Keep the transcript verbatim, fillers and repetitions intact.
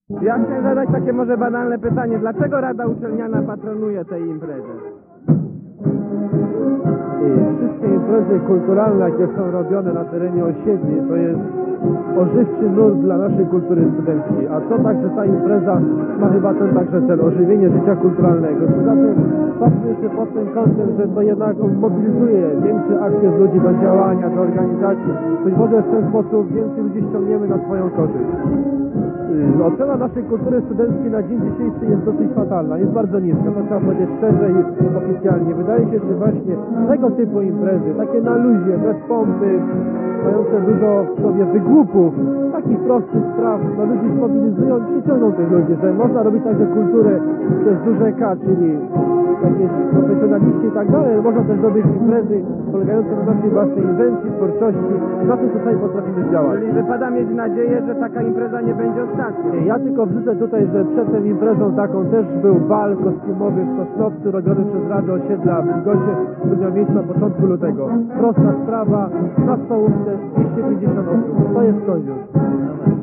Ja chcę zadać takie może banalne pytanie. Dlaczego Rada Uczelniana patronuje tej imprezy? I wszystkie imprezy kulturalne, jakie są robione na terenie osiedli, to jest ożywczy nurt dla naszej kultury studenckiej. A co także ta impreza ma chyba ten także cel, ożywienie życia kulturalnego. Poza tym patrzmy jeszcze pod tym kątem, że to jednak mobilizuje większy aktyw ludzi do działania, do organizacji. Być może w ten sposób więcej ludzi ściągniemy na swoją korzyść. Ocena naszej kultury studenckiej na dzień dzisiejszy jest dosyć fatalna, jest bardzo niska, to trzeba powiedzieć szczerze i oficjalnie. Wydaje się, że właśnie tego typu imprezy, takie na luzie, bez pompy, mające dużo w sobie wygłupów, takich prostych spraw, no ludzi zmobilizują i przyciągną tych ludzi, że można robić także kulturę przez duże K, czyli jakieś profesjonaliści i tak dalej, można też robić imprezy polegające na naszej własnej inwencji, twórczości, na tym co sami potrafimy działać. Czyli wypada mieć nadzieję, że taka impreza nie będzie ostatnia. Ja tylko wrzucę tutaj, że przed tą imprezą taką też był bal kostiumowy w Sosnowcu robiony przez Radę Osiedla w Wilgocie, który miał miejsce na początku lutego. Prosta sprawa, na stołówce dwieście pięćdziesiąt osób. To jest coś już.